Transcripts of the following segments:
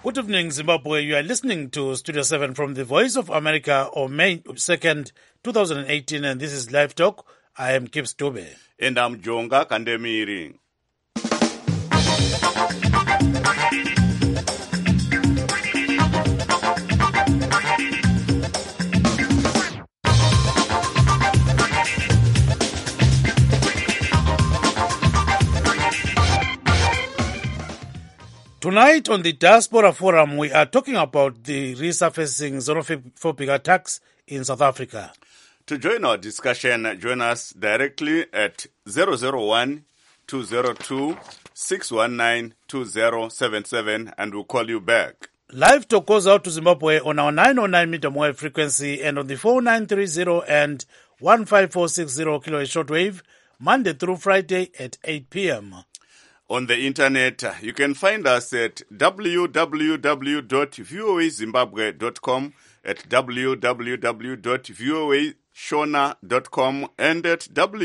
Good evening, Zimbabwe. You are listening to Studio 7 from the Voice of America on May 2nd, 2018, and this is Live Talk. I am Gibbs Dube. And I'm Jonga Kandemiri. Tonight on the Diaspora Forum, we are talking about the resurfacing xenophobic attacks in South Africa. To join our discussion, join us directly at 001-202-619-2077 and we'll call you back. Live Talk goes out to Zimbabwe on our 909 meter wave frequency and on the 4930 and 15460 kilohertz shortwave, Monday through Friday at 8 p.m. On the internet, you can find us at www.voazimbabwe.com, at www.voashona.com, and at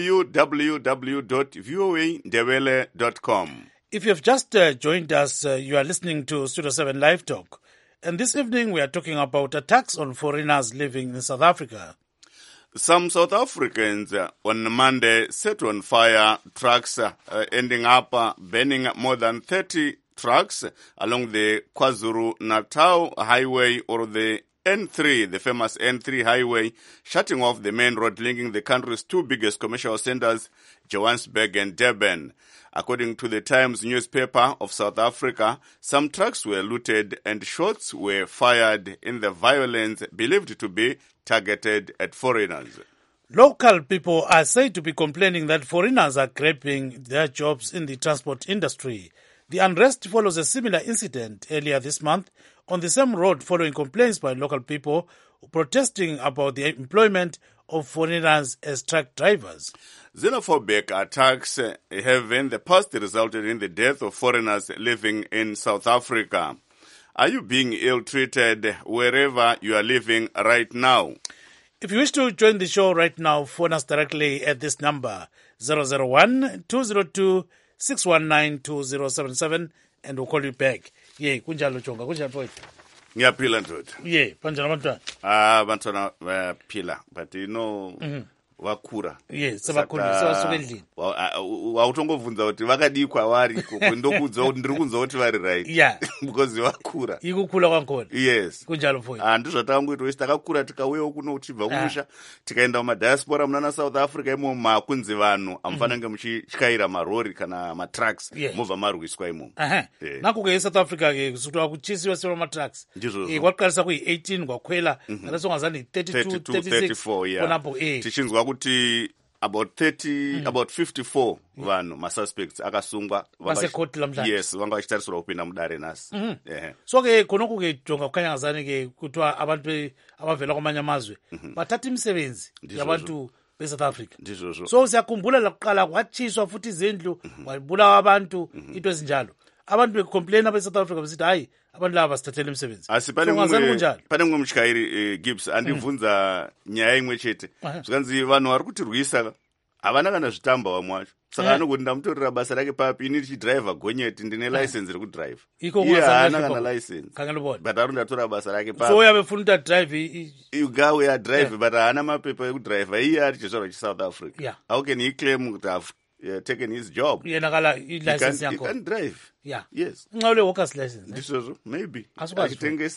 www.voandebele.com. If you have just joined us, you are listening to Studio 7 Live Talk. And this evening we are talking about attacks on foreigners living in South Africa. Some South Africans on Monday set on fire trucks, ending up burning more than 30 trucks along the KwaZulu-Natal highway, or the N3, the famous N3 highway, shutting off the main road linking the country's two biggest commercial centers, Johannesburg and Durban. According to the Times newspaper of South Africa, some trucks were looted and shots were fired in the violence believed to be targeted at foreigners. Local people are said to be complaining that foreigners are grabbing their jobs in the transport industry. The unrest follows a similar incident earlier this month on the same road, following complaints by local people protesting about the employment of foreigners as truck drivers. Xenophobic attacks have in the past resulted in the death of foreigners living in South Africa. Are you being ill-treated wherever you are living right now? If you wish to join the show right now, phone us directly at this number, 001-202-619-2077, and we'll call you back. Ye, kunjalo chonga, kunjalo poet. Ngiyaphila ndoda. Ye, panjalo bantwana. Bantwana bayaphila, but you know, vakura. Ye, sebakhulile, sebasuka endlini. Wautongovunza kuti vakadii kwavari ndokuudza kuti ndiri kunzwa kuti vari right. Yeah. Because vakura. Ikukula kwankona. Yes. Kunjalo poet. Ndizvatangoita kuti takakura tikauyewo kuno uchibva kumusha tikaenda mumadiaspora munana South Africa imomo makunzi vanhu amufanange muchityaira marori kana matrucks mobva marwiswa imomo. Nakuke South Africa ke kusukira kuchisiwa sema matrucks. Kwaqalisa kuyi18 kwakhwela ngasongazani 32 36 konapo tichinzwa kuti about 54 vanhu masuspects akasungwa vasekoti lamhlanje. Yes, vanga vachitarisirwa kupinda mudare nhasi. So ke khonoku ke jonga kukhanyangazani ke kuthiwa abantu abavela kwamanye amazwe bathatha imisebenzi yabantu beSouth Africa. So siyakhumbula lakuqala kwatshiswa futhi izindlu kwabulawa abantu into ezinjalo. Abantu becomplain abeSouth Africa besithi hayi abantu laba basithathele imisebenzi. Pane mwe muchikairi Gibbs andibvunza nyaya imwe chete. Zvikanzi vanhu vari kutirwisa havana kana zvitamba vamwe vacho. Saka anokuti ndamutorera basa rake papi ini tichidriva gonyeti ndine license rekudrive. Iye haana kana license. But ari ndatora basa rake papi. So uyabefuna drive you go ya drive but haana mapepa ekudriva. Iye ari chizvarwa cheSouth Africa. How can he claim kuti have taken his job? Yenakala license yakho. You can drive. Yeah. Yes. Nqawule workers license. Ndisozvo maybe. Akutengesa.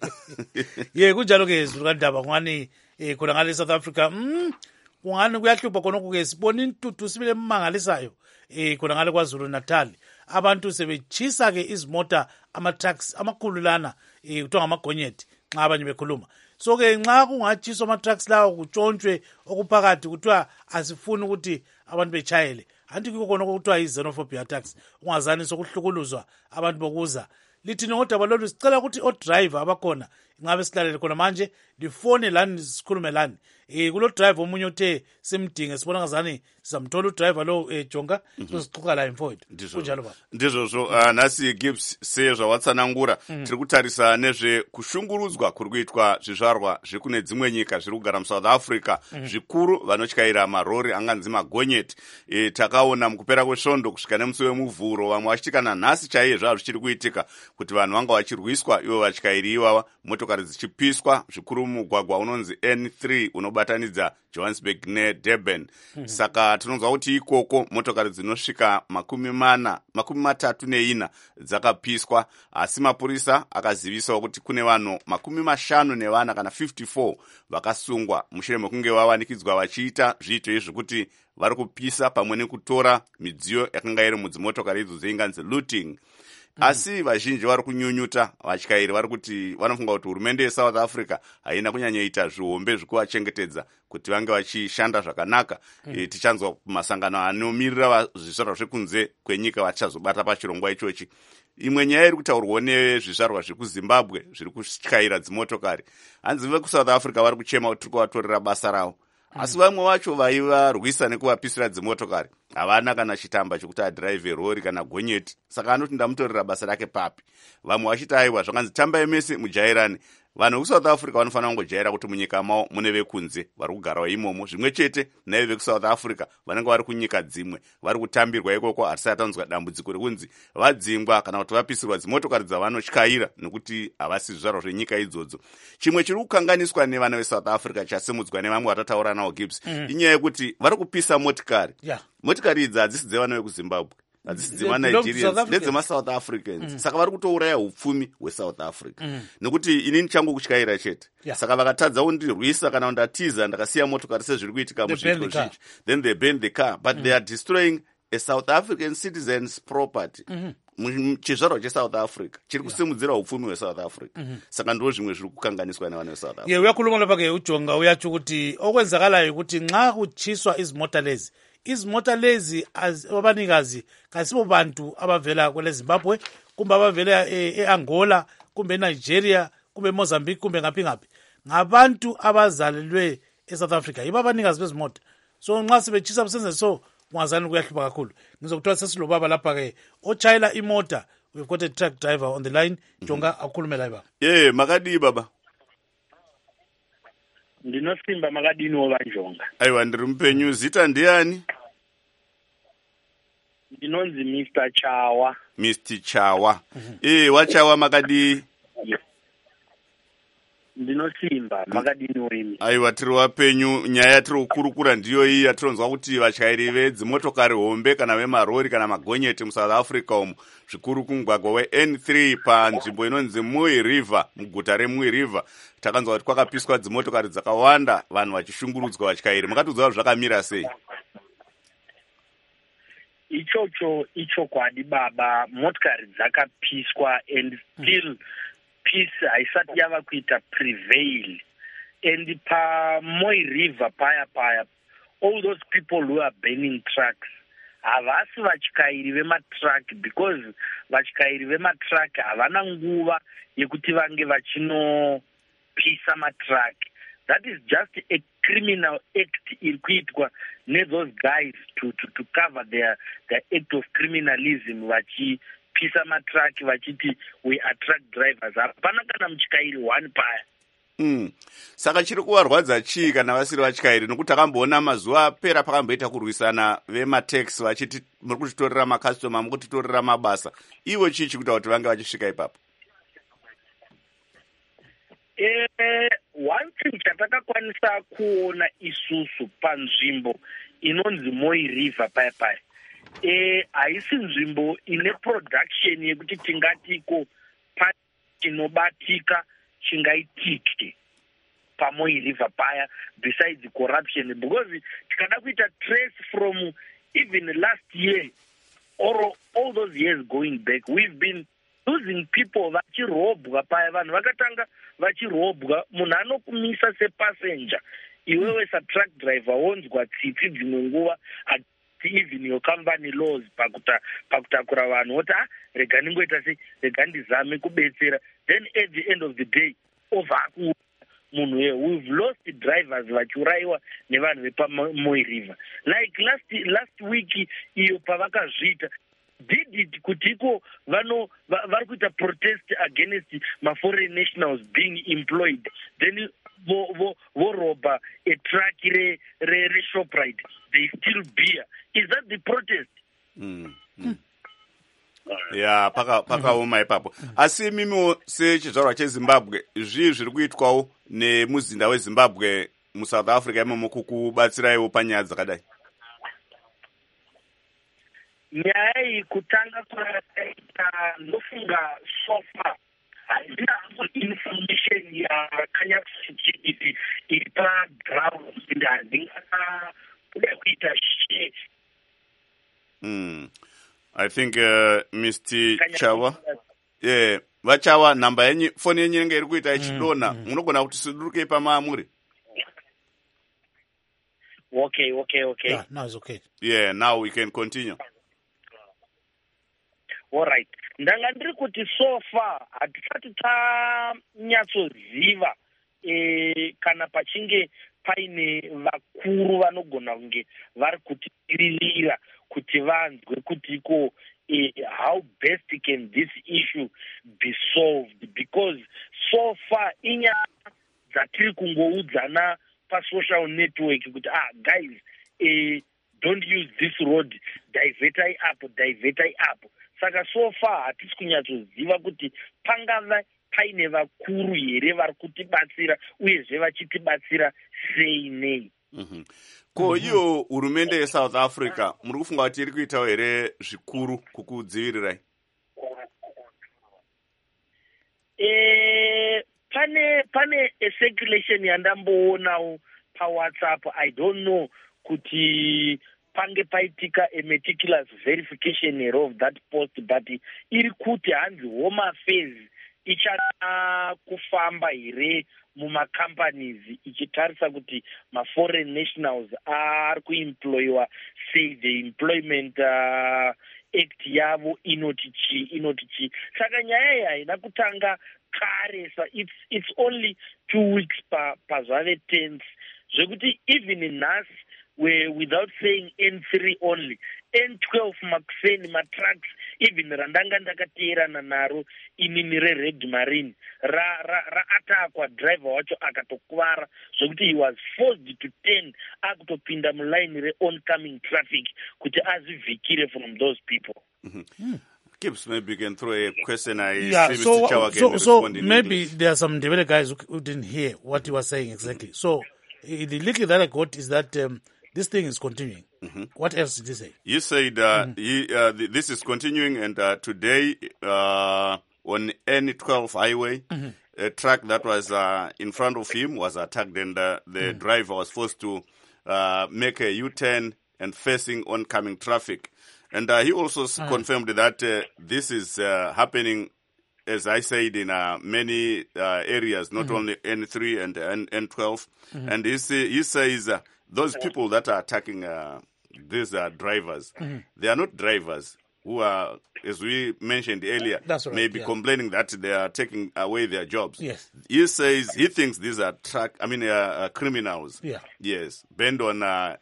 Ye kunjalo ke zvikandaba ngani khona ngale South Africa. Kungani kuyahlupha khonoku ke sibona intuthu sibile mmangalisayo khona ngale KwaZulu-Natal. Abantu sebechisa ke izimota ama-trucks amakhulu lana kuthiwa ngamagonyeti nxa abanye bekhuluma. So ke nxa kungatshiswa ama-trucks lawo kutshontshwe okuphakathi kuthiwa asifuni ukuthi abantu bechayele. Anti kiko khonoko kuthiwa yi-xenophobia attacks. Ungazani sokuhlukuluzwa abantu bokuza. Lithini ngodaba lolu sicela ukuthi o-driver abakhona ngabe silalele khona manje lifone lani sikhulume lani. Kulo driver omunye uthe simdinge sibona ngazani sizamthola udriver lo Jonga sizixoxa la imfowethu. Kunjalo baba. Ndizvozvo nasi Gibbs sezvawatsanangura tiri kutarisa nezve kushungurudzwa kuri kuitwa zvizvarwa zvekune dzimwe nyika zviri kugara muSouth Africa zvikuru vanotyaira marori anganzi magonyeti. Takaona mukupera kwesvondo kusvika nemusi wemuvhuro vamwe vachitikana nhasi chaiye zvazvo zvichiri kuitika kuti vanhu vanga vachirwiswa ivo vatyairi ivava, motokari dzichipiswa zvikuru mugwagwa unonzi N3 unobatanidza Johannesburg neDurban. Saka tinonzwa kuti ikoko motokari dzinosvika 34 dzakapiswa, asi mapurisa akazivisawo kuti kune vanhu 54 kana 54 vakasungwa mushure mekunge vawanikidzwa vachiita zviito izvi kuti vari kupisa pamwe nekutora midziyo yakanga iri mudzimotokari idzo dzeinganzi looting. Asi vazhinji vari kunyunyuta, vatyairi vari kuti vanofunga kuti hurumende yeSouth Africa haina kunyanyaita zvihombe zvekuvachengetedza kuti vange vachishanda zvakanaka. Tichanzwa masangano anomirira zvizvarwa zvekunze kwenyika vachazobata pachirongwa ichochi. Imwe nyaya iri kutaurwawo nezvizvarwa zvekuZimbabwe zviri kutyaira dzimotokari. Hanzi vekuSouth Africa vari kuchema kuti tiri kuvatorera basa ravo. Asi vamwe vacho vaivarwisa nekuvapisira dzimotokari havana kana chitamba chokuti adhiraivhe rori kana gonyeti, saka anoti ndamutorera basa rake papi. Vamwe vachiti aiwa zvakanzi tambai mese mujairane. Vanhu vekuSouth Africa vanofanira kungojaira kuti munyika mavo mune vekunze vari kugarawo imomo, zvimwe chete naive vekuSouth Africa vanenge vari kunyika dzimwe vari kutambirwa ikoko, hatisati tanzwa dambudziko rekunzi vadzingwa kana kuti vapisirwa dzimotokari dzavanotyaira nekuti havasi zvizvarwa zvenyika idzodzo. Chimwe chiri kukanganiswa nevana veSouth Africa chasimudzwa nevamwe vatataura navo Gibbs inyaya yekuti vari kupisa motikari. Motikari idzi hadzisi dzevana vekuZimbabwe, hadzisi dzemaNigerians, ndedzemaSouth Africans. Saka vari kutouraya upfumi hweSouth Africa. Nekuti inini changu kutyaira chete. Saka vakatadza kundirwisa kana kundatiza ndakasiya motokari sezviri kuitika muzvitiko zhinji, then they burn the car, but they are destroying a South African citizen's property. Chizvarwa cheSouth Africa chiri kusimudzira upfumi hweSouth Africa. Saka ndo zvimwe zviri kukanganiswa nevana veSouth Africa. Uyakhuluma lapha-ke ujonga uyatsho ukuthi okwenzakalayo ukuthi nxa kutshiswa izimota lezi, izimota lezi abanikazi kasibo bantu abavela kwele Zimbabwe kumbe abavela eAngola kumbe eNigeria kumbe eMozambique kumbe ngaphi ngaphi, ngabantu abazalelwe eSouth Africa, yibo abanikazi bezimota. So nxa sebetshisa besenze so ungazani kuyahlupha kakhulu. Ngizokuthiwa sesilobaba lapha-ke otshayela imota. We've got a truck driver on the line. Jonga akhulume la baba. Makadi baba. Ndinosimba makadini wobanjonga. Aiwa ndiri mpenyu, zita ndiani? Ndinonzi Mr. Chawa. Mr. Chawa. Wachawa makadi? Ndinosimba makadini wemi. Aiwa tiri wapenyu, nyaya tiri kukurukura ndiyo iyi yatironzwa kuti vatyairi vedzimotokari hombe kana vemarori kana magonyeti muSouth Africa umu zvikuru kumugwagwa weN3 panzvimbo inonzi Mui River, muguta reMui River. Takanzwa kuti kwakapiswa dzimotokari dzakawanda, vanhu vachishungurudzwa vatyairi. Makatudzawo zvakamira sei? Icho kwadi baba, motikari dzakapiswa and still peace haisati yava kuita prevail. And paMoi River paya, all those people who are burning trucks havasi vatyairi vematruck, because vatyairi vematruck havana nguva yekuti vange vachinopisa matruck. That is just a criminal act iri kuitwa those guys to cover their act of criminalism, vachipisa matruck vachiti we are truck drivers. Hapana kana mutyairi one paya. Saka chiri kuvarwadza chii kana vasiri vatyairi? Nokuti takamboona mazuva apera pakamboita kurwisana vemataxi vachiti muri kutitorera makastoma, muri kutitorera mabasa. Ivo chii chikuita kuti vange vachisvika ipapo? One thing chatakakwanisa kuona isusu panzvimbo inonzi Moi River paya haisi nzvimbo ine production yekuti tingatiko chinobatika chingaitike paMoi River paya besides corruption, because tikada kuita trace from even last year or all those years going back, we've been losing people vachirobwa paya. Vanhu vakatanga vachirobwa, munhu anokumisa sepassenger, iwewe sa-truck driver wonzwa tsitsi dzimwe nguva even your company laws pakutakura vanhu woti rega ndingoita sei, rega ndizame kubetsera, then at the end of the day over munhu we've lost drivers vachiurayiwa nevanhu vepaMoi River. Like last week iyo pavakazviita did it kuti iko vari kuita protest against foreign nationals being employed, then voroba a truck re-Shoprite, they still beer. Is that the protest? ya pakaoma ipapo. Asi mimiwo sechizvarwa chezimbabwe zvii zviri kuitwawo nemuzinda wezimbabwe muSouth Africa imomo kukubatsiraiwo panyaya dzakadai? Nyaya iyi kutanga kwakaita ndofunga sofa handina hangu information yakanyatsochiti iri paground ende handingada kuda kuita share. I think Mr. Chawa, vachawa nhamba yenyu, foni yenyu inenge iri kuita ichidonha, munogona kuti sudurukei pamamuri. Okay. Yeah, now it's okay. Yeah, now we can continue. All right. Ndanga ndiri kuti so far hatisati tanyatsoziva kana pachinge paine vakuru vanogona kunge vari kutiririra kuti vanzwe kuti iko how best can this issue be solved, because so far inyaya dzatiri kungoudzana pasocial network kuti guys don't use this road, divertai up. Saka so far hatisi kunyatsoziva kuti pangava paine vakuru here vari kutibatsira uyezve vachitibatsira sei nei. Ko iyo hurumende yeSouth Africa muri kufunga kuti iri kuitawo here zvikuru kukudzivirirai? Pane circulation yandamboonawo paWhatsApp, I don't know kuti pange paitika a meticulous verification here of that post, but iri kuti hanzi home affairs ichada kufamba here mumacompanies ichitarisa kuti maforeign nationals ari kuemployiwa sei, the employment act yavo inoti chi. Saka nyaya iyi haina kutanga kare, it's only 2 weeks pazvave tense zvekuti even nhasi without saying N3 only, N12 makuseni matrucks even randanga ndakateerana naro inini reRed Marine raatakwa driver wacho akatokuvara zvokuti he was forced to turn akutopinda muline reoncoming traffic kuti azivhikire from those people. Gibbs, maybe you can throw a question. So maybe there are some Ndebele guys who didn't hear what you were saying exactly. So the little that I got is that this thing is continuing. What else did he say? You said this is continuing, and today on N12 highway, a truck that was in front of him was attacked, and the driver was forced to make a U-turn and facing oncoming traffic. And he also confirmed that this is happening, as I said, in many areas, not only N3 and N12. And he says those people that are attacking these drivers, they are not drivers who are, as we mentioned earlier, right, maybe complaining that they are taking away their jobs. Yes. He says he thinks these are criminals. Yeah. Yes, bend on...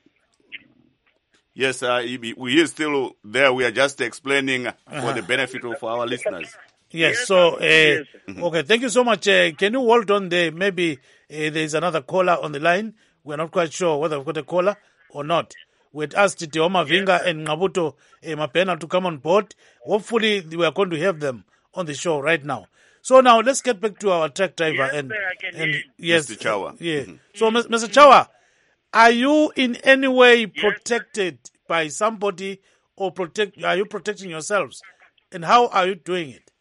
Yes, we are still there. We are just explaining for the benefit of our listeners. Yes, so, okay, thank you so much. Can you hold on there? Maybe there is another caller on the line. We're not quite sure whether we've got a caller or not. We had asked Teoma Vinga and Ngabuto Mapena to come on board. Hopefully, we are going to have them on the show right now. So now, let's get back to our truck driver. Yes, Mr. Chawa. Yeah. So, Mr. Chawa, are you in any way protected by somebody, or are you protecting yourselves? And how are you doing it?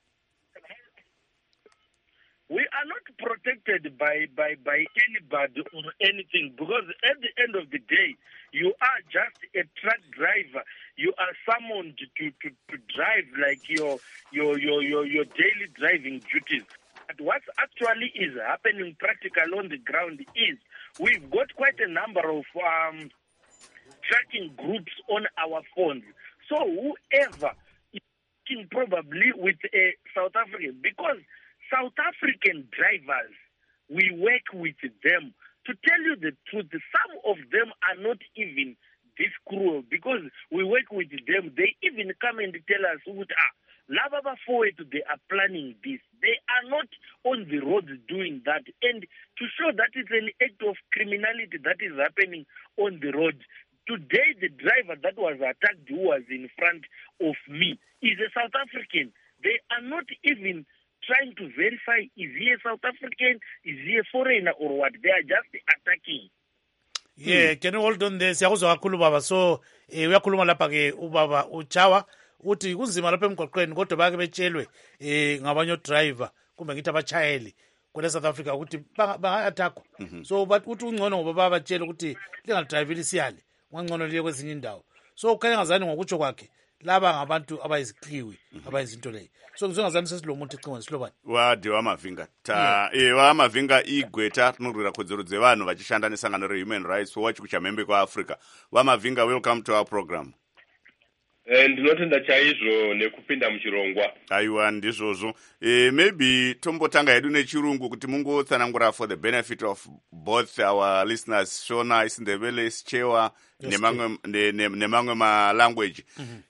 We are not protected by anybody or anything, because at the end of the day, you are just a truck driver. You are summoned to drive like your daily driving duties. But what actually is happening practically on the ground is we've got quite a number of tracking groups on our phones. So whoever is working probably with a South African, because South African drivers, we work with them. To tell you the truth, some of them are not even this cruel, because we work with them. They even come and tell us, Lababa forward, they are planning this. They are not on the road doing that. And to show that it's an act of criminality that is happening on the road, Today, the driver that was attacked, who was in front of me, is a South African. They are not even trying to verify, is he a South African, is he a foreigner or what? They are just attacking. Yeah, can you hold on there? Siyakuzwa kakhulu baba. So uyakhuluma lapha ke ubaba uchawa uthi kunzima lapha emgwaqweni kodwa bake betshelwe ngabanye driver kumbe ngithi abachayeli kule South Africa ukuthi banga-attackwa. So but uthi ungcono ngoba babatshela ukuthi lingadriveli siyale ngangcono liye kwezinye indawo. So ukhanya ngazani ngokutsho kwakhe laba ngabantu abayiziqiwi abayizinto leyo. So ngizongazani sesilomuntu ecingweni silobani. Wadi wamavinga wamavinga igweta tinogwira kodzero dzevanhu vachishanda nesangano rehuman rights watch kuchamhembe kwaafrica. Wamavinga, welcome to our program. Ndinotenda chaizvo nekupinda muchirongwa. Aiwa ndizvozvo. Maybe tombotanga hedu nechirungu kuti mungotsanangura for the benefit of both our listeners, Shona isindebele isichewa nemamwe ma-language.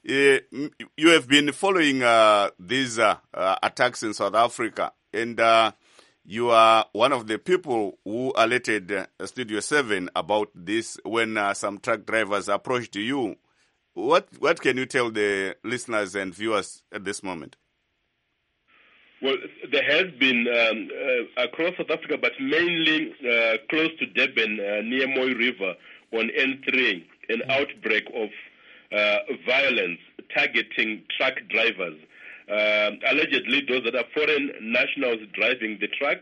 You have been following these attacks in South Africa, and you are one of the people who alerted Studio 7 about this when some truck drivers approached you. What can you tell the listeners and viewers at this moment? Well, there has been across South Africa, but mainly close to Durban, near Moy River, on N3, an outbreak of violence targeting truck drivers. Allegedly, those that are foreign nationals driving the trucks,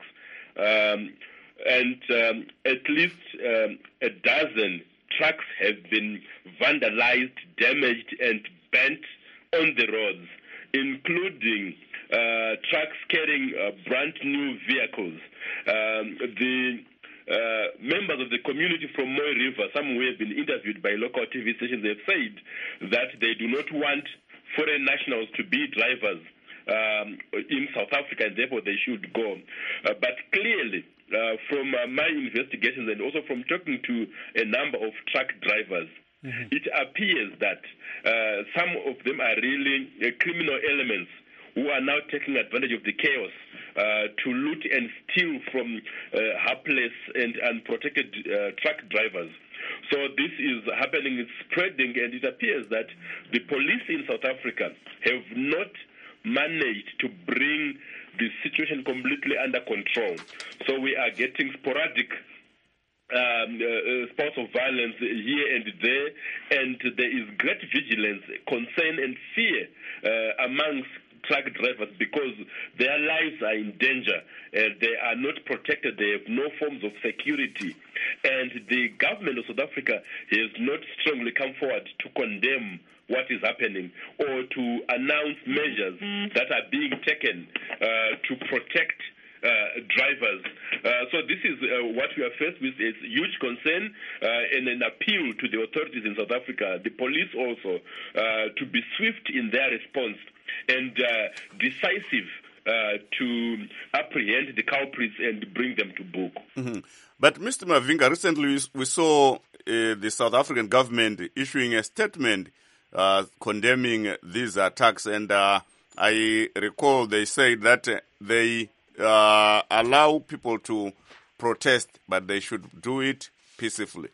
and at least a dozen trucks have been vandalized, damaged, and bent on the roads, including trucks carrying brand new vehicles. The members of the community from Moy River, some who have been interviewed by local TV stations, have said that they do not want foreign nationals to be drivers in South Africa, and therefore they should go. But clearly, from my investigations and also from talking to a number of truck drivers, it appears that some of them are really criminal elements who are now taking advantage of the chaos to loot and steal from helpless and unprotected truck drivers. So this is happening, it's spreading, and it appears that the police in South Africa have not managed to bring the situation completely under control. So we are getting sporadic spouts of violence here and there, and there is great vigilance, concern, and fear amongst truck drivers because their lives are in danger. They are not protected. They have no forms of security. And the government of South Africa has not strongly come forward to condemn what is happening or to announce measures that are being taken to protect drivers. So this is what we are faced with. It's huge concern and an appeal to the authorities in South Africa, the police also, to be swift in their response and decisive to apprehend the culprits and bring them to book. But Mr. Mavinga, recently we saw the South African government issuing a statement condemning these attacks, and I recall they said that they allow people to protest, but they should do it peacefully.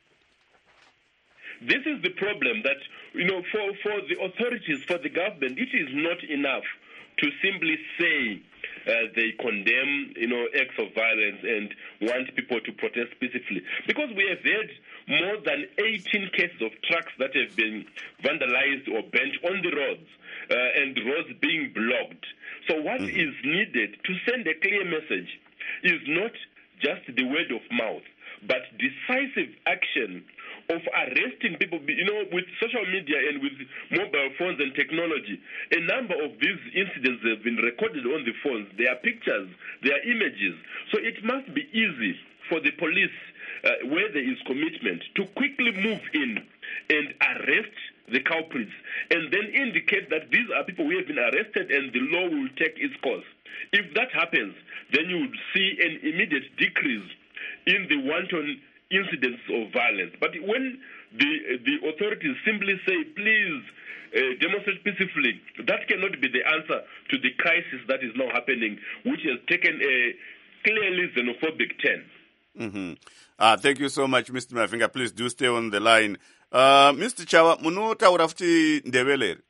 This is the problem that, for the authorities, for the government, it is not enough to simply say they condemn, acts of violence and want people to protest peacefully. Because we have had more than 18 cases of trucks that have been vandalized or bent on the roads and roads being blocked. So what is needed to send a clear message is not just the word of mouth, but decisive action of arresting people. With social media and with mobile phones and technology, a number of these incidents have been recorded on the phones. There are pictures, there are images. So it must be easy for the police, where there is commitment, to quickly move in and arrest the culprits and then indicate that these are people who have been arrested and the law will take its course. If that happens, then you would see an immediate decrease in the wanton incidents of violence. But when the authorities simply say, please demonstrate peacefully, that cannot be the answer to the crisis that is now happening, which has taken a clearly xenophobic turn. Thank you so much, Mr. Mavinga. Please do stay on the line. Mr. Chawa, munotaura futi Ndebele here?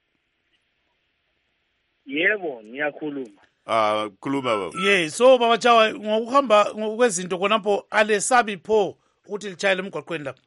Yebo, ngiyakhuluma. Khuluma baba. Yeah, so baba Chawa ngokuhamba kwezinto khonapho alesabi pho ukuthi lichayele emgwaqweni lapha.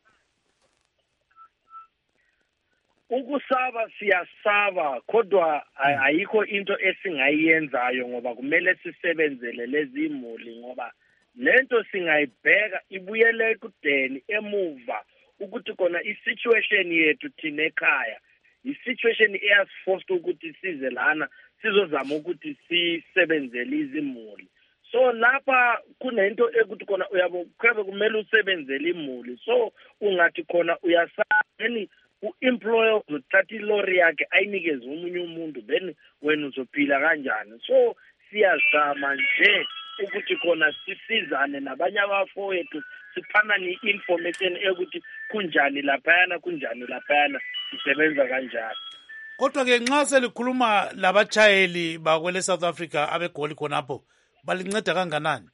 Ukusaba siyasaba kodwa ayikho into esingayenzayo ngoba kumele sisebenzele lezi imuli ngoba lento singayibheka ibuyele ekudeni emuva ukuthi kona i-situation yethu thina ekhaya i-situation eyasiforced ukuthi size lana sizozama ukuthi sisebenzele izimuli. So lapha kunento ekuthi kona uyabo kumele usebenzele imuli. So ungathi khona uyasani u-employer uzothatha ilori yakhe ayinikeze omunye umuntu then wena uzophila kanjani. So siyazama nje ukuthi khona sisizane nabanye abafowethu siphana ni-information ekuthi kunjani laphayana sisebenza kanjani. Kodwa-ke nxa selikhuluma labatshayeli bakwele South Africa abegoli khonapho balinceda kanganani?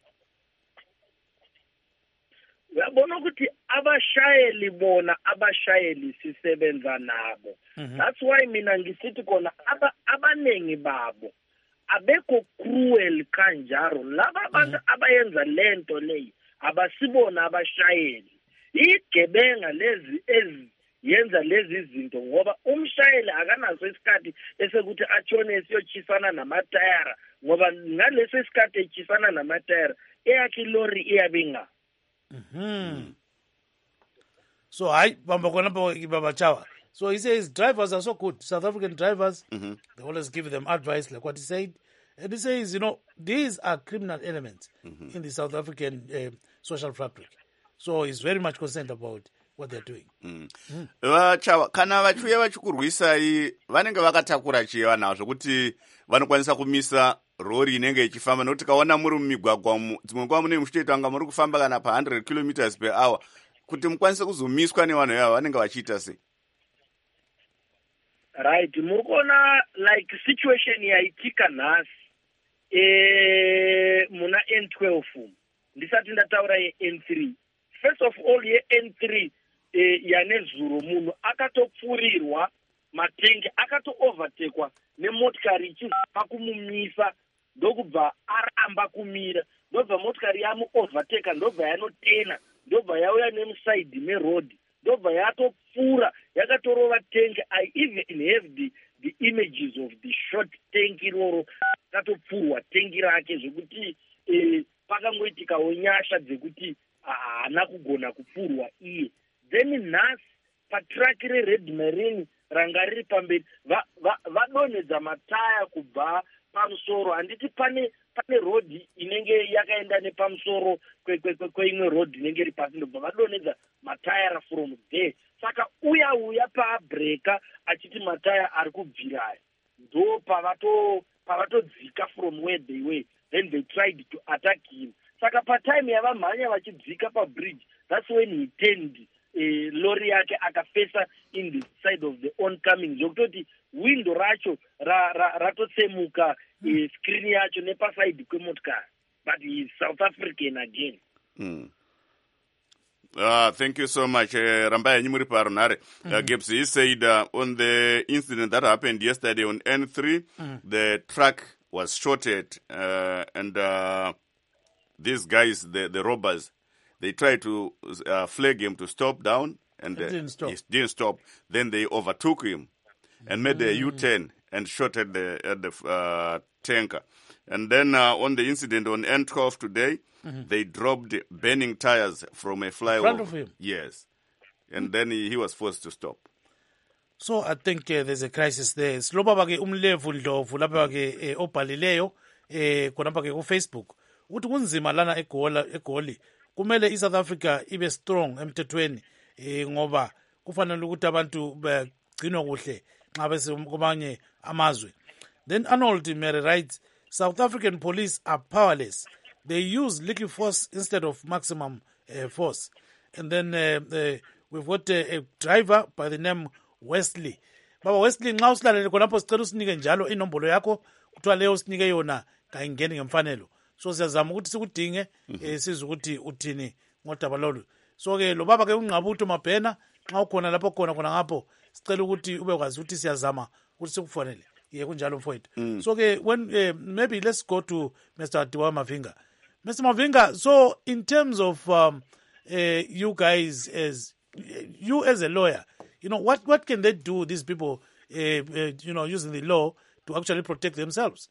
Uyabona ukuthi abashayeli sisebenza nabo. That's why mina ngisithi kona abanengi babo abekho cruel kanjaro. Laba abantu abayenza lento leyo abasibona abashayeli. Igebenga lezi yenza lezi zinto ngoba umshayeli akanaso isikhathi esekuthi atshone esiyochisana namatayara ngoba ngaleso isikhathi echisana namatayara eyakhe lori iyabinga. So hayi bamba khonapho baba Chawa. So he says drivers are so good. South African drivers, they always give them advice like what he said. And he says, these are criminal elements in the South African social fabric. So he's very much concerned about what they're doing. Chawa, kana vachiuya vachikurwisai vanenge vakatakura chiva nazvo kuti vanokwanisa kumisa rori inenge ichifamba nokuti kaona muri mumigwagwa dzimwe nguva mune muchitoita nga muri kufamba kana pa 100 kilometers per hour kuti mukwanise kuzomiswa nevanhu ivavo vanenge vachiita sei? Right, muri kuona like situation yaitika nhasi muna N12 ndisati ndataura yeN3. First of all yeN3 yanezuro munhu akatopfurirwa matengi akato-overtakwa nemotikari ichizama kumumisa ndokubva aramba kumira ndobva motikari yamu-overtaka ndobva yanotena ndobva yauya nemusaidi merodhi ndobva yatopfuura yakatorova tengi. I even have the images of the short tank iroro akatopfurwa tengi rake zvekuti pakangoitikawo nyasha dzekuti haana kugona kupfurwa iye. Then nhasi patraki reRed Marine ranga riri pamberi vadonedza mataya kubva pamusoro. Handiti pane rodhi inenge yakaenda nepamusoro kweimwe rodhi inenge iri pasi ndobva vadonedza matayara from there. Saka uya paabreka achiti mataya ari kubvirayo ndo pavatodzika from where they were. Then they tried to attack him. Saka patime yavamhanya vachidzika pabridge, that's when he turned lori yake akafesa in the side of the oncoming zvokutoti window racho ratotsemuka screen yacho nepasaidi kwemotikari. But he is South African again. Thank you so much. Rambai Nyimuri Parunare. Gibbs, he said on the incident that happened yesterday on N3, the truck was shorted and these guys, the robbers, they tried to flag him to stop down and he didn't stop. Then they overtook him and made a U-turn and shot at the tanker. And then on the incident on N12 today, they dropped burning tires from a flyover. In front of him? Yes. And then he was forced to stop. So I think there's a crisis there. Sloba ke umlevu Ndlovu lapha ke obhalileyo khonapha ke ku Facebook uthi kunzima lana eGoli kumele iSouth Africa ibe strong emthethweni ngoba kufanele ukuthi abantu bagcinwe kuhle nxa besekumanye amazwe. Then Arnold Mary writes, South African police are powerless. They use little force instead of maximum force. And then we've got a driver by the name Wesley. Baba Wesley, nxa usilalele khonapho sicela usinike njalo inombolo yakho kuthiwa leyo usinike yona kayingeni ngemfanelo. So siyazama ukuthi sikudinge sizwe ukuthi uthini ngodaba lolu. So ke lo baba ke uNgqabutho Mabhena xa ukhona lapho khona ngapho sicela ukuthi ubekwazi ukuthi siyazama ukuthi sikufonele kunjalo mfowethu. So ke when maybe let's go to Mr. Tiwa Mavinga. Mr. Mavinga, so in terms of you guys as a lawyer, what can they do, these people using the law to actually protect themselves?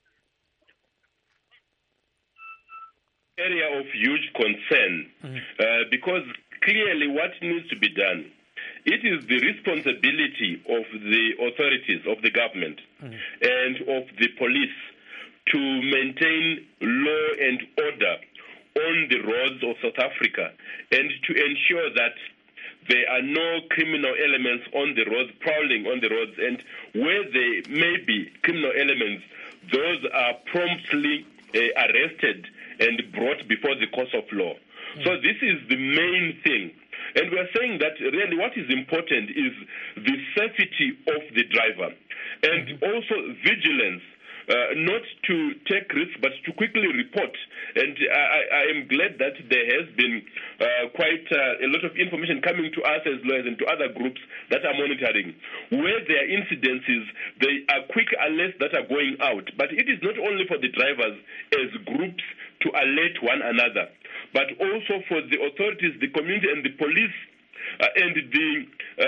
Area of huge concern because clearly what needs to be done, it is the responsibility of the authorities of the government and of the police to maintain law and order on the roads of South Africa and to ensure that there are no criminal elements on the roads, prowling on the roads, and where there may be criminal elements, those are promptly arrested and brought before the courts of law. So this is the main thing. And we are saying that really what is important is the safety of the driver and also vigilance, not to take risks but to quickly report. And I am glad that there has been quite a lot of information coming to us as lawyers and to other groups that are monitoring. Where there are incidences, there are quick alerts that are going out. But it is not only for the drivers as groups to alert one another, but also for the authorities, the community, and the police and the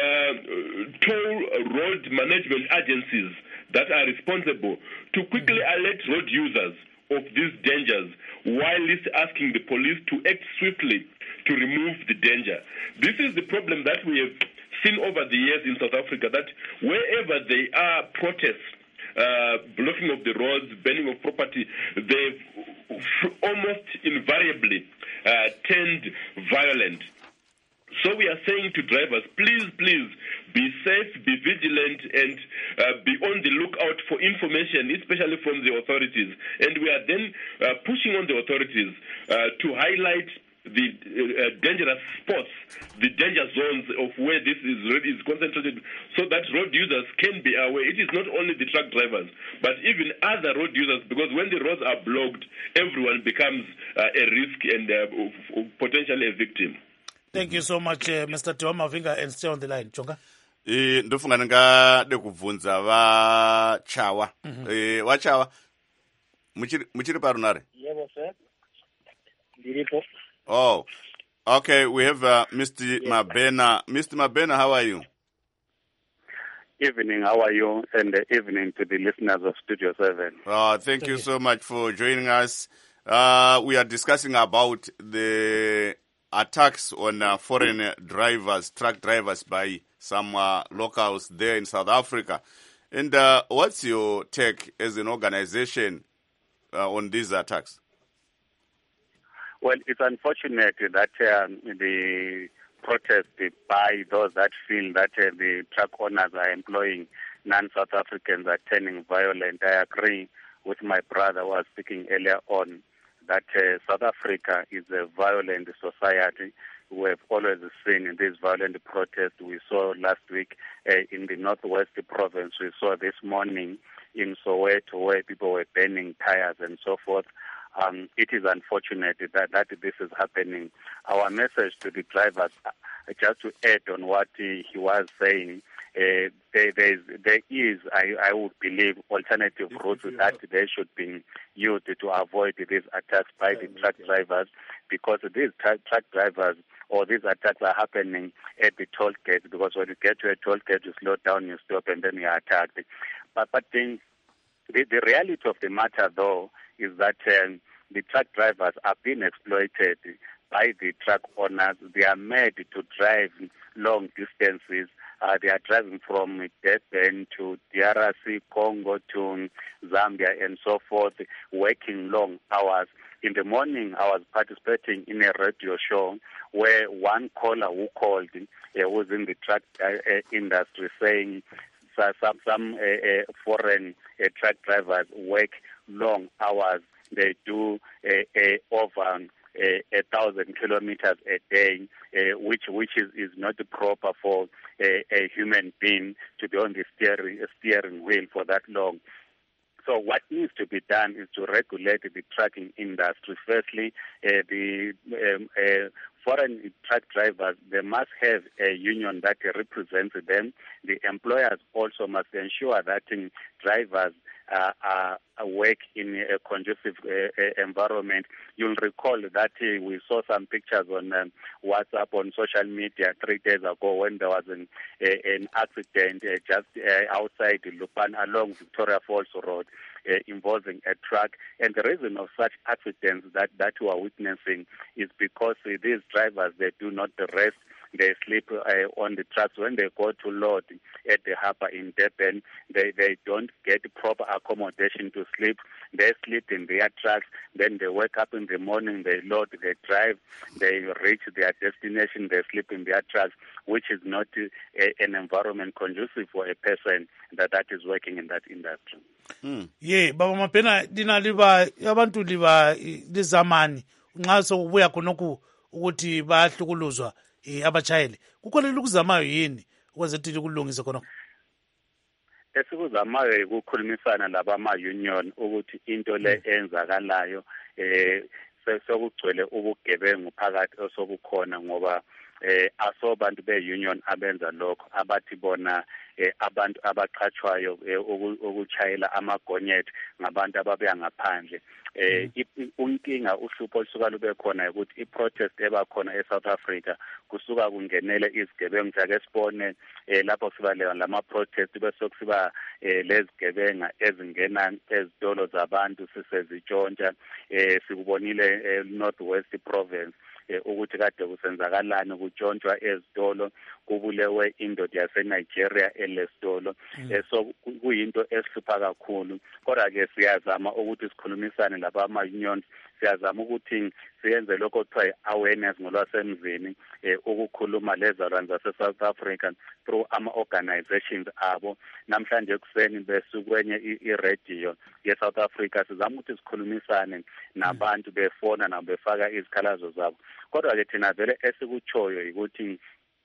toll road management agencies that are responsible to quickly alert road users of these dangers while asking the police to act swiftly to remove the danger. This is the problem that we have seen over the years in South Africa, that wherever there are protests, blocking of the roads, burning of property, they've almost invariably turned violent. So we are saying to drivers, please be safe, be vigilant, and be on the lookout for information, especially from the authorities. And we are then pushing on the authorities to highlight the dangerous spots, the danger zones of where this is concentrated, so that road users can be aware. It is not only the truck drivers, but even other road users, because when the roads are blocked, everyone becomes a risk and potentially a victim. Thank you so much, Mr. Tiwa Mavinga, and stay on the line. Chonga. Ndofunga ngade kubvunza vachawa. Vachawa. Muchiri parunare? Yebo, sir. Ndiripo. Oh, okay. We have Mr. Mabena. Mr. Mabena, how are you? Evening, how are you? And evening to the listeners of Studio 7. Thank you so much for joining us. We are discussing about the attacks on foreign drivers, truck drivers by some locals there in South Africa. And what's your take as an organization on these attacks? Well, it's unfortunate that the protest by those that feel that the truck owners are employing non-South Africans are turning violent. I agree with my brother who was speaking earlier on that South Africa is a violent society. We have always seen these violent protests. We saw last week in the Northwest Province. We saw this morning in Soweto where people were burning tires and so forth. It is unfortunate that this is happening. Our message to the drivers, just to add on what he was saying, there is, I would believe, alternative routes that they should be used to avoid these attacks by the truck drivers, because these truck drivers or these attacks are happening at the toll gate, because when you get to a toll gate, you slow down, you stop, and then you are attacked. But the reality of the matter, though, is that the truck drivers are being exploited by the truck owners. They are made to drive long distances. They are driving from Durban to DRC, Congo to Zambia and so forth, working long hours. In the morning, I was participating in a radio show where one caller who called was in the truck industry saying some foreign truck drivers work long hours. They do over 1,000 kilometers a day, which is not proper for a human being to be on the steering wheel for that long. So what needs to be done is to regulate the trucking industry. Firstly, the foreign truck drivers, they must have a union that represents them. The employers also must ensure that drivers work in a conducive environment. You'll recall that we saw some pictures on WhatsApp, on social media 3 days ago, when there was an accident just outside Lupan along Victoria Falls Road involving a truck. And the reason of such accidents that we are witnessing is because these drivers, they do not rest. They sleep on the trucks. When they go to load at the harbour in Durban, they don't get proper accommodation to sleep. They sleep in their trucks. Then they wake up in the morning, they load, they drive, they reach their destination, they sleep in their trucks, which is not an environment conducive for a person that is working in that industry. Baba Mapena, dina liba abantu liba lizamani nxa sokubuya khonokhu ukuthi bahlukuluzwa abachayeli. Kukhona lokuzamayo yini ukwenza kulungisa khonokho? Esikuzamayo ukukhulumisana labama-union ukuthi into le enzakalayo sekugcwele ubugebengu phakathi osobukhona, ngoba asobantu be-union abenza lokho, abathi bona abantu abaqhatshwayo ukuchayela amagonyeti ngabantu ababuya ngaphandle. Unkinga uhlupho olusuka lube khona ukuthi i-protest eba khona e-South Africa kusuka kungenele izigebengu. Njake sibone lapho siba lama-protest bese kusiba lezigebenga ezingena ezitolo zabantu sisezitshontsha. Sikubonile North West Province ukuthi kade kusenzakalani, kutshontshwa ezitolo, kubulewe indoda yaseNigeria elesitolo. So kuyinto esihlupha kakhulu, kodwa-ke siyazama ukuthi sikhulumisane labama-unions, siyazama ukuthi siyenze lokho kuthiwa i-awareness ngolwasemzini, ukukhuluma lezalwane zase-South Africa through ama-organizations abo. Namhlanje kuseni besukwenye i-radio ye-South Africa sizama ukuthi sikhulumisane nabantu befona nabo befaka izikhalazo zabo. Kodwa-ke thina vele esikutshoyo ukuthi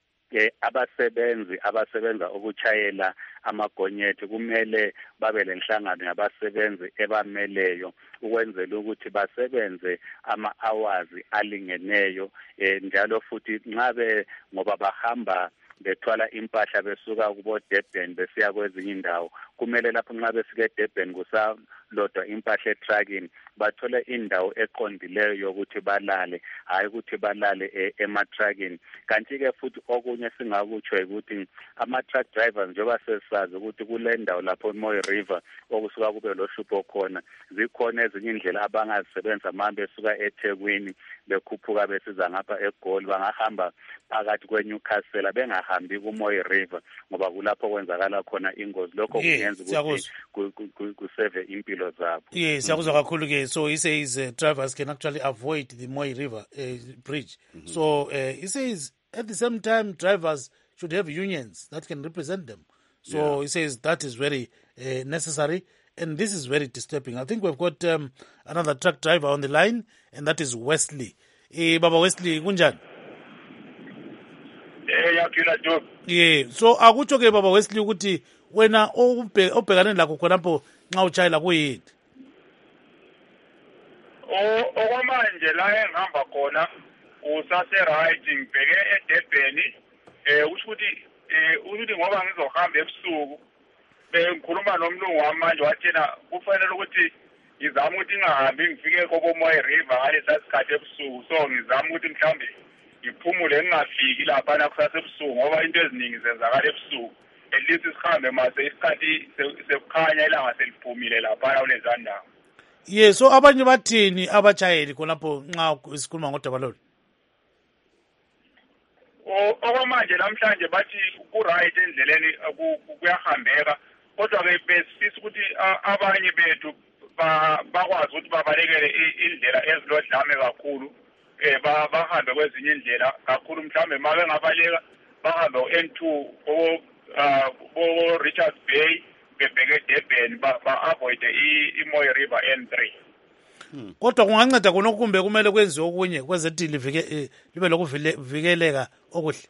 abasebenza ukuchayela amagonyeti kumele babe lenhlangano yabasebenzi ebameleyo ukwenzela ukuthi basebenze ama-hours alingeneyo, njalo futhi ngoba bahamba bethwala impahla besuka kubo Durban besiya kwezinye indawo, kumele lapho nxa besike eDurban kusalodwa impahla etruckini bathole indawo eqondileyo yokuthi balale, hayi ukuthi balale ematruckini. Kanti-ke futhi okunye singakutsho ukuthi ama-truck drivers njengoba sesazi ukuthi kule ndawo lapho eMoy River okusuka kube lohlupho khona, zikhona ezinye indlela abangazisebenzisa uma besuka eThekwini bekhuphuka besiza ngapha eGoli, bangahamba phakathi kweNewcastle bengahambi kuMoy River ngoba kulapho kwenzakala khona ingozi. Lokho kungenza ukuthi kuseve impilo zabo. Yes, siyakuzwa kakhulu ke. So he says drivers can actually avoid the Moy River bridge. So he says at the same time drivers should have unions that can represent them. So he says that is very necessary, and this is very disturbing. I think we've got another truck driver on the line, and that is Wesley. Baba Wesley, kunjani? So akutsho ke Baba Wesley ukuthi wena obhekane lakho khonapho nxa utshayela kuyini? Okwamanje la engihamba khona usase right, ngibheke eDurban, usho ukuthi ngoba ngizohamba ebusuku, bengikhuluma nomlungu wami manje wathina kufanele ukuthi ngizama ukuthi ngingahambi ngifike koMoy River ngalesa sikhathi ebusuku. So ngizama ukuthi mhlawumbe ngiphumule ngingafiki lapha nakusasa ebusuku ngoba into eziningi zenzakala ebusuku. At least sihambe mase isikhathi sekukhanya ilanga seliphumile lapha kuleza ndawo. So abanye bathini abachayeli khonapho nxa sikhuluma ngodaba lolu? Okwamanje namhlanje bathi ku-right endleleni kuyahambeka, kodwa-ke besifisa ukuthi abanye bethu bakwazi ukuthi babalekele indlela ezilodlame kakhulu, bahambe kwezinye indlela kakhulu. Mhlawumbe ma bengabaleka bahambe u-N2 Richards Bay bebheke eDurban ba-avoid i-Moy River N3. Kodwa kunganceda khona kumbe kumele kwenziwe okunye kwezethi libe lokuvikeleka okuhle?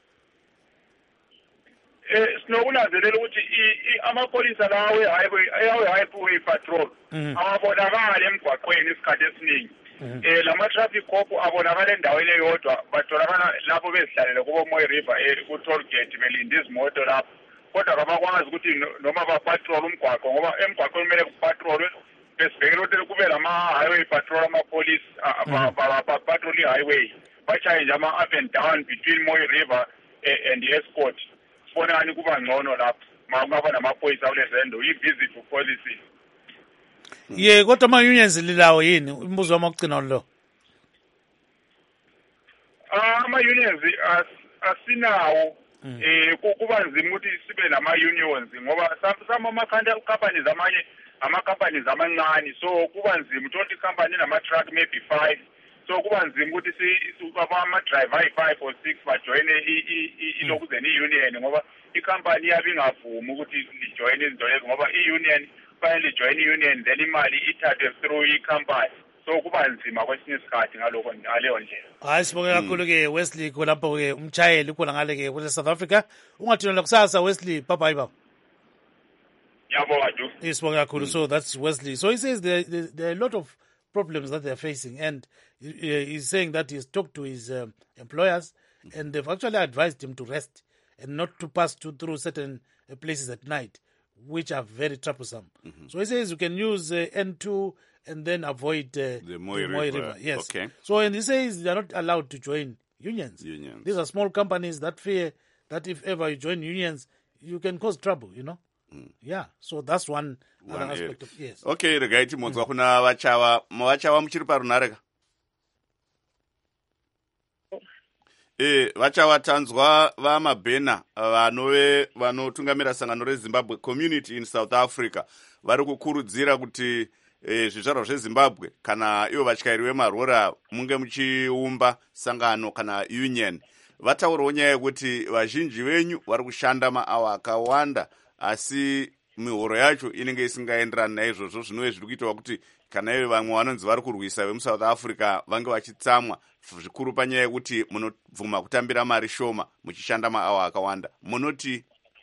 Sinokunanzelela ukuthi amapolisa lawo awe-highway patrol awabonakala emgwaqweni isikhathi esiningi. lama traffic cop abonakala endaweni eyodwa batholakala lapho bezihlalele kubo Moy River ku-toll gate belinde izimoto lapho kodwa kabakwazi ukuthi noma bapatrol umgwaqo ngoba emgwaqweni kumele kupatrolwe besibhekele ukuthi kube lama-highway patrol amapolice bapatrol i-highway batshaye nje ama-up and down between Moy River and Escort sibonakani kuba ngcono lapho ma kungaba namaphoyisa kulezendo i-visit policy. Ye kodwa ama-unions lilawo yini umbuzo wami wokugcina lo? Ama-unions asinawo kuba nzima ukuthi sibe nama-unions ngoba some ama-companies amanye ama-companies amancane so kuba nzima uthole i-company nama-truck maybe 5 so kuba nzima ukuthi ama-driver ayi-5 or 6 bajoyine ilokuzeni i-union ngoba i-company iyabe ingavumi ukuthi lijoyine izinto lezo ngoba i-union kufanele lijoyine i-union then imali ithathwe through i-company so kuba nzima kwesinye isikhathi ngaleyo ndlela. Hayi sibonge kakhulu-ke Wesley kulapho-ke umtshayeli khona ngale-ke kule South Africa ungathunela kusasa Wesley bye-bye baba. Yabonga du. Sibonge kakhulu. So that's Wesley. So he says there are a lot of problems that they're facing and he's saying that he's talked to his employers and they've actually advised him to rest and not to pass through certain places at night which are very troublesome. So he says you can use N2 and then avoid the Moy River. Yes. Okay. So and he says they are not allowed to join unions. These are small companies that fear that if ever you join unions, you can cause trouble, you know. Yeah. So that's one other aspect of yes. Okay, regaiti monzwa kuna vachawa muchiri parunareka. Vachawa tanzwa vamabhena vanotungamira sangano reZimbabwe community in South Africa vari kukurudzira kuti zvizvarwa zveZimbabwe kana ivo vatyairi vemarora munge muchiumba sangano kana union vataurawo nyaya yekuti vazhinji venyu vari kushanda maawa akawanda asi mihoro yacho inenge isingaenderani naizvozvo zvinove zviri kuitawa kuti kana ive vamwe vanonzi vari kurwisa vemuSouth Africa vange vachitsamwa zvikuru panyaya yekuti munobvuma kutambira mari shoma muchishanda maawa akawanda munoti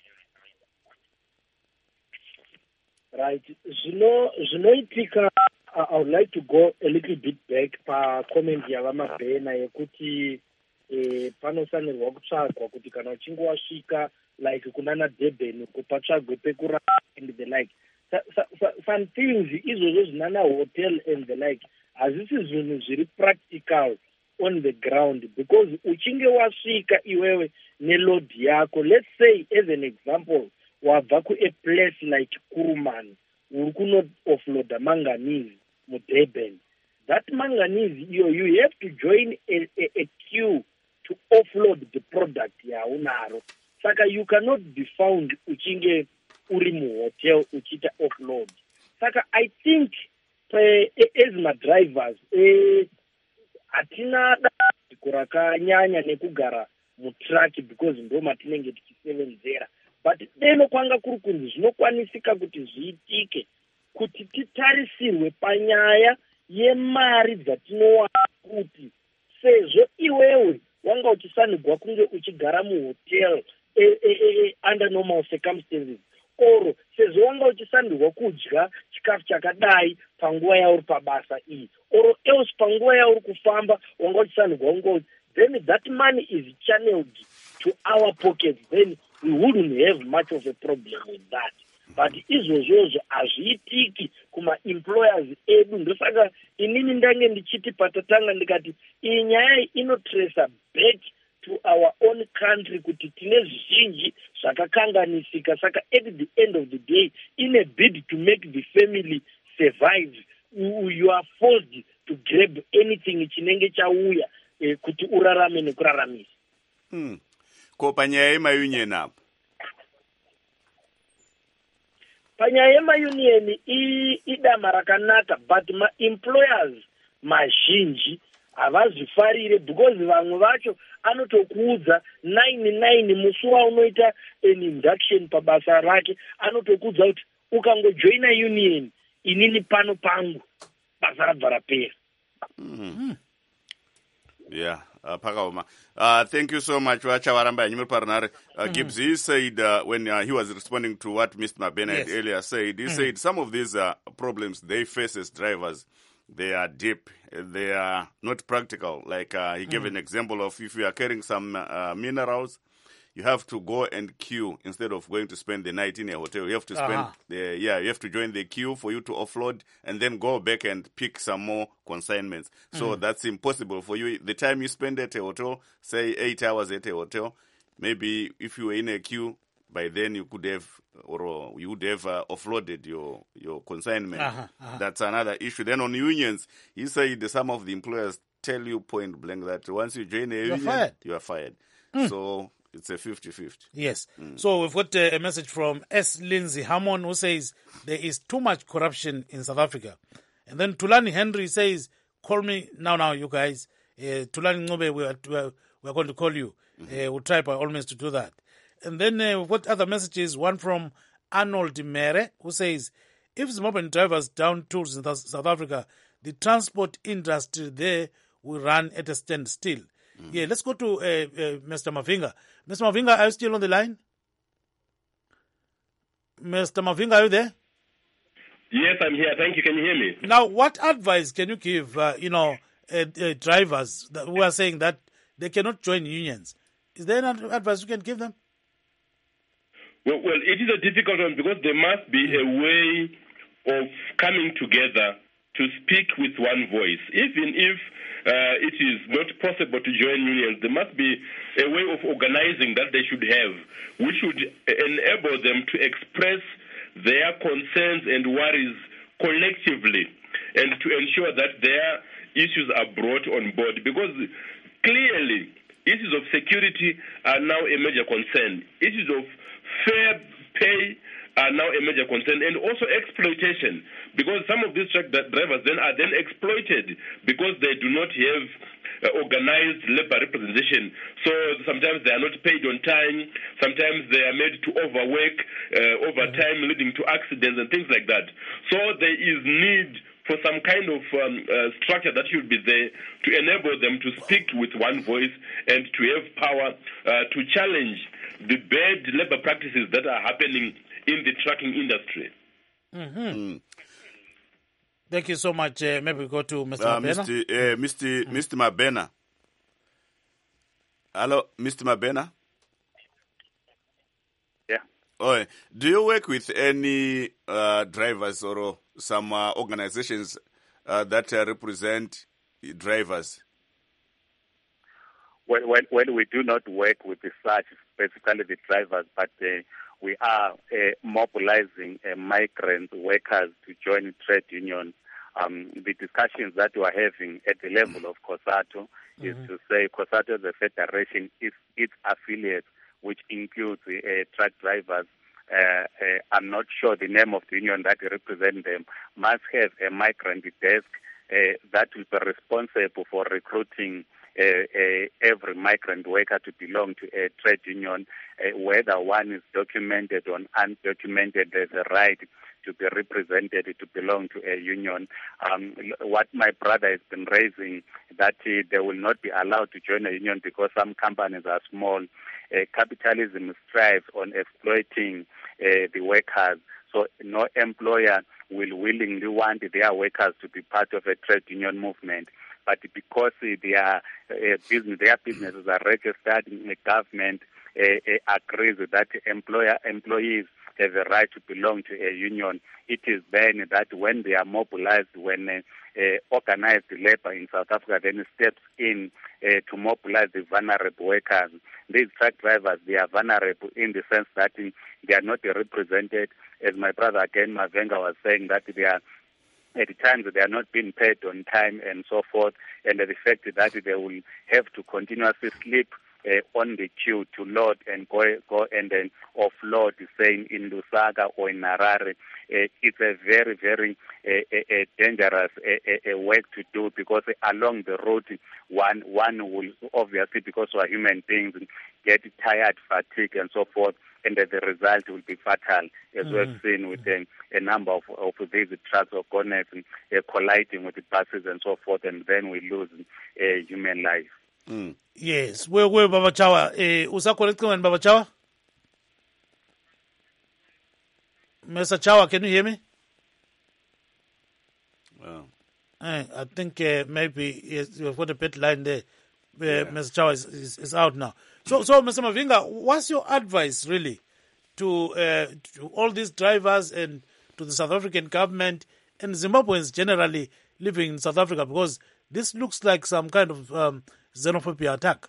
right zvinoitika. I would like to go a little bit back comment yavamabhena yekuti panofanirwa kutsvagwa kuti kana uchinge wasvika like kunana Durban kupatsvagwe pekurara and the like some things izvozvo zvinana hotel and the like hazisi zvinhu zviri practical on the ground because uchinge wasvika iwewe neload yako, let's say as an example wabva ku a place like Kuruman uri kuno offloada manganese muDurban, that manganese you have to join a queue to offload the product yaunaro. Saka you cannot be found uchinge uri muhotel uchita offload. Saka I think as my drivers hatina kurakanyanya nekugara mutraki because ndo matinenge tichisevenzera, but deno kwanga kuri kunzi zvinokwanisika kuti zviitike kuti titarisirwe panyaya yemari dzatinowana kuti sezvo iwewe wanga uchisanigwa kunge uchigara muhotel under normal circumstances oro sezvo wanga uchisanirwa kudya chikafu chakadai panguva yauri pabasa iyi oro else panguva yauri kufamba wanga uchisanirwa kunge then that money is channeled to our pockets, then we wouldn't have much of a problem with that. But izvozvozvo hazviitiki kuma employers edu. Ndosaka inini ndange ndichiti patatanga ndikati iyi nyaya inotracer back to our own country kuti tine zvizhinji zvakakanganisika. Saka at the end of the day, in a bid to make the family survive, you are forced to grab anything chinenge chauya kuti urarame nekuraramisa. Ko panyaya yemaunion apo? Panyaya yemaunion idama rakanaka, but ma-employers mazhinji havazvifarire because vamwe vacho anotokuudza 99 musi waunoita an induction pabasa rake anotokuudza kuti ukangojoina union inini pano pangu basa rabva rapera. Yeah, Pakaoma. Thank you so much, Wachawaramba and Parnare. Gibbs, he said when he was responding to what Mr. Mabena had earlier said, he said some of these problems they face as drivers they are deep, they are not practical. Like he gave an example of if you are carrying some minerals, you have to go and queue instead of going to spend the night in a hotel. You have to spend you have to join the queue for you to offload and then go back and pick some more consignments. So that's impossible for you. The time you spend at a hotel, say 8 hours at a hotel, maybe if you were in a queue, by then you could have, or you would have offloaded your consignment. That's another issue. Then on unions, he said some of the employers tell you point blank that once you join a union, you are fired. So it's a 50-50. Yes. So we've got a message from S. Lindsay Hammond who says there is too much corruption in South Africa. And then Tulani Henry says, call me now, you guys. Tulani Ngobe, we're going to call you. We'll try by all means to do that. And then we've got other messages. One from Arnold Mere who says, if Zimbabwean drivers down tools in South Africa, the transport industry there will run at a standstill. Yeah, let's go to Mr. Mavinga. Mr. Mavinga, are you still on the line? Mr. Mavinga, are you there? Yes, I'm here. Thank you. Can you hear me? Now, what advice can you give, drivers who are saying that they cannot join unions? Is there any advice you can give them? Well, it is a difficult one because there must be a way of coming together to speak with one voice. Even if it is not possible to join unions, there must be a way of organizing that they should have, which would enable them to express their concerns and worries collectively and to ensure that their issues are brought on board. Because clearly, issues of security are now a major concern. Issues of fair pay are now a major concern, and also exploitation, because some of these truck drivers then are exploited because they do not have organized labor representation. So sometimes they are not paid on time, sometimes they are made to overwork, overtime leading to accidents and things like that. So there is need for some kind of structure that should be there to enable them to speak with one voice and to have power to challenge the bad labor practices that are happening in the trucking industry. Thank you so much. Maybe we go to Mr. Mabena. Mr. Mabena. Hello, Mr. Mabena? Yeah. Oh, do you work with any drivers or some organizations that represent drivers? Well, we do not work with such, specifically the drivers, but we are mobilizing migrant workers to join trade unions. The discussions that we are having at the level of COSATU is to say COSATU as a federation, its affiliates, which includes truck drivers, I'm not sure the name of the union that represents them, must have a migrant desk that will be responsible for recruiting every migrant worker to belong to a trade union, whether one is documented or undocumented, there's a right to be represented, to belong to a union. What my brother has been raising, that they will not be allowed to join a union because some companies are small. Capitalism strives on exploiting the workers, so no employer will willingly want their workers to be part of a trade union movement. But because their businesses are registered in the government, agrees that employees have a right to belong to a union, it is then that when they are mobilized, when organized labor in South Africa then steps in to mobilize the vulnerable workers. These truck drivers, they are vulnerable in the sense that they are not represented, as my brother again, Mavenga, was saying, that they are at times they are not being paid on time and so forth, and the fact that they will have to continuously sleep on the queue to load and go and then offload, saying in Lusaka or in Harare. It's a very, very dangerous work to do, because along the road, one will obviously, because we are human beings, get tired, fatigue, and so forth, and the result will be fatal, as we have seen with a number of these trucks or corners colliding with the buses and so forth, and then we lose human life. Yes. Where Baba Chawa? Usakolekto Baba Chawa? Mr. Chawa, can you hear me? I think maybe you've got a bit line there. Mr. Chao is out now. So, Mr. Mavinga, what's your advice really to all these drivers and to the South African government and Zimbabweans generally living in South Africa? Because this looks like some kind of xenophobia attack.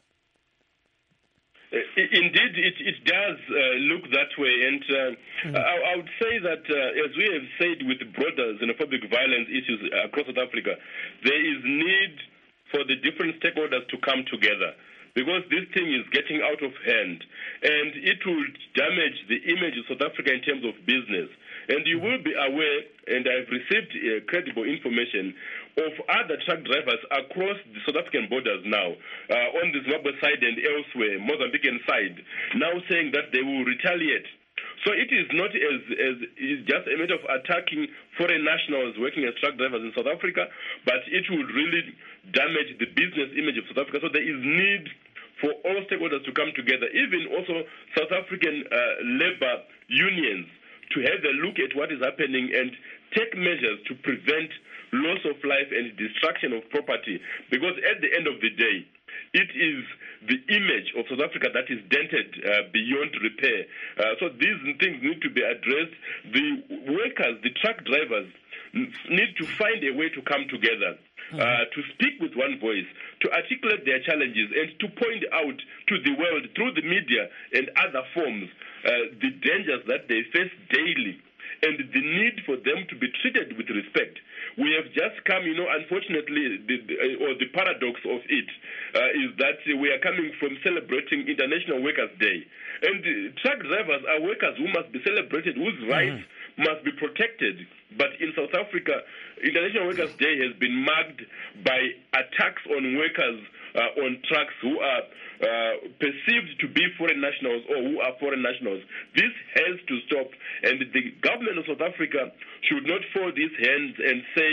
Indeed, it does look that way, and I would say that, as we have said, with broader xenophobic violence issues across South Africa, there is need for the different stakeholders to come together, because this thing is getting out of hand, and it will damage the image of South Africa in terms of business. And you will be aware, and I've received credible information of other truck drivers across the South African borders now, on the Zimbabwe side and elsewhere, Mozambican side, now saying that they will retaliate. So it is not as just a matter of attacking foreign nationals working as truck drivers in South Africa, but it would really damage the business image of South Africa. So there is need for all stakeholders to come together, even also South African labor unions, to have a look at what is happening and take measures to prevent loss of life and destruction of property. Because at the end of the day, it is the image of South Africa that is dented beyond repair. So these things need to be addressed. The workers, the truck drivers, need to find a way to come together, to speak with one voice, to articulate their challenges, and to point out to the world through the media and other forms the dangers that they face daily and the need for them to be treated with respect. We have just come, unfortunately, the paradox of it is that we are coming from celebrating International Workers' Day. And truck drivers are workers who must be celebrated, whose rights must be protected. But in South Africa, International Workers' Day has been marked by attacks on workers on trucks who are perceived to be foreign nationals or who are foreign nationals. This has to stop, and the government of South Africa should not fold its hands and say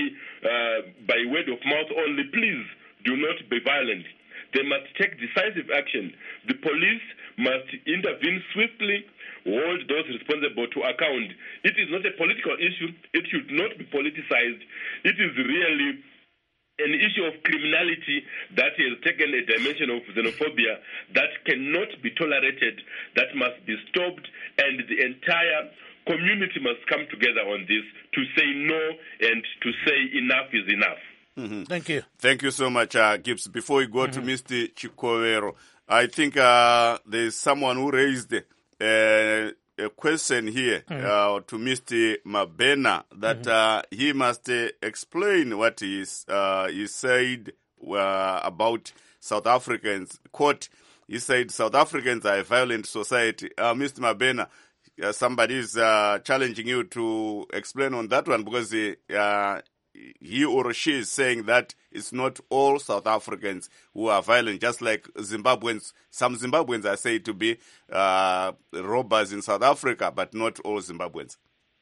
by word of mouth only, please do not be violent. They must take decisive action. The police must intervene swiftly, hold those responsible to account. It is not a political issue. It should not be politicized. It is really an issue of criminality that has taken a dimension of xenophobia that cannot be tolerated, that must be stopped, and the entire community must come together on this to say no and to say enough is enough. Mm-hmm. Thank you. Thank you so much, Gibbs. Before we go to Mr. Chikovero, I think there's someone who raised a question here to Mr. Mabena that he must explain what he said about South Africans. Quote, he said South Africans are a violent society. Mr. Mabena, somebody is challenging you to explain on that one, because he or she is saying that it's not all South Africans who are violent, just like Zimbabweans. Some Zimbabweans are said to be robbers in South Africa, but not all Zimbabweans.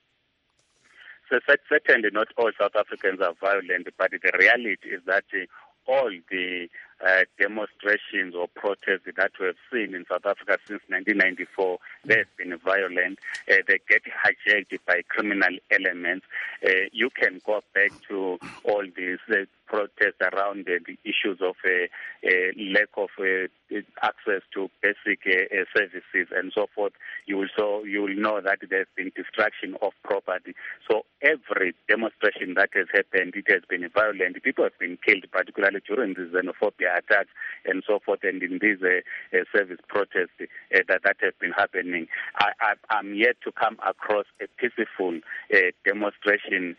So certainly not all South Africans are violent, but the reality is that all the demonstrations or protests that we have seen in South Africa since 1994, they've been violent. They get hijacked by criminal elements. You can go back to all these protests around the issues of lack of access to basic services and so forth. You will know that there's been destruction of property. So every demonstration that has happened, it has been violent. People have been killed, particularly during the xenophobia attacks and so forth, and in these service protests that have been happening. I'm yet to come across a peaceful demonstration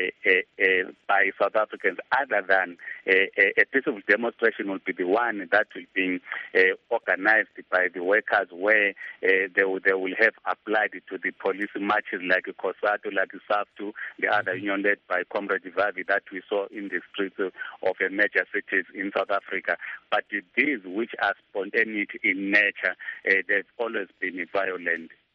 by South Africans, other than a peaceful demonstration will be the one that will be organized by the workers, where they will have applied to the police marches like COSATU, like SAFTU, the other union led by Comrade Vavi that we saw in the streets of major cities in South Africa. But these which are spontaneous in nature, they've always been violent.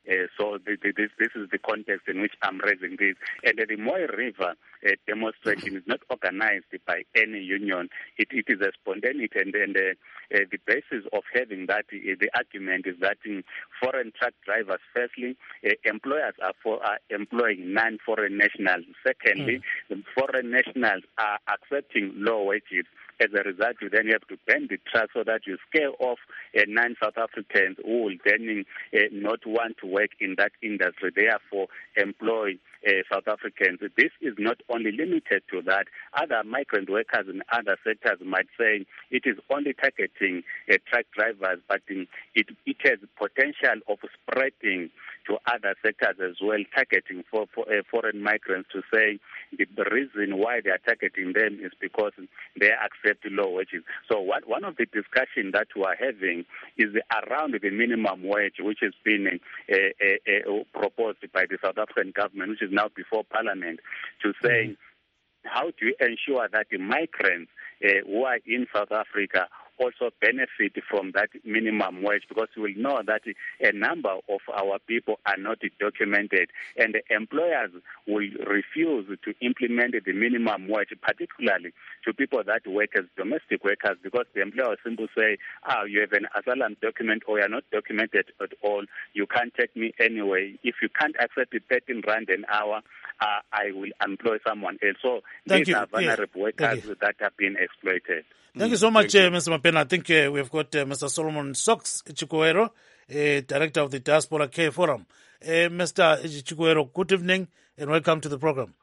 So this is the context in which I'm raising this. And the Moy River demonstration is not organized by any union. It is a spontaneity, and the basis of having that, the argument is that foreign truck drivers, firstly, employers are employing non-foreign nationals. Secondly, the foreign nationals are accepting low wages. As a result, you then have to ban the truck so that you scale off non-South Africans who will then not want to work in that industry, therefore employ South Africans. This is not only limited to that. Other migrant workers in other sectors might say it is only targeting truck drivers, but it has potential of spreading to other sectors as well, targeting for foreign migrants, to say the reason why they are targeting them is because they accept low wages. So one of the discussions that we are having is around the minimum wage, which has been proposed by the South African government, which is now before Parliament, to say how do you ensure that the migrants who are in South Africa also benefit from that minimum wage, because we will know that a number of our people are not documented, and the employers will refuse to implement the minimum wage, particularly to people that work as domestic workers, because the employer will simply say, you have an asylum document or you are not documented at all, you can't take me anyway. If you can't accept the 13 rand an hour, I will employ someone else. So these are vulnerable workers that have been exploited. Thank you so much, Mr. Mapena. I think we've got Mr. Solomon Sox Chikuero, Director of the Diaspora Care Forum. Mr. Chikuero, good evening and welcome to the program.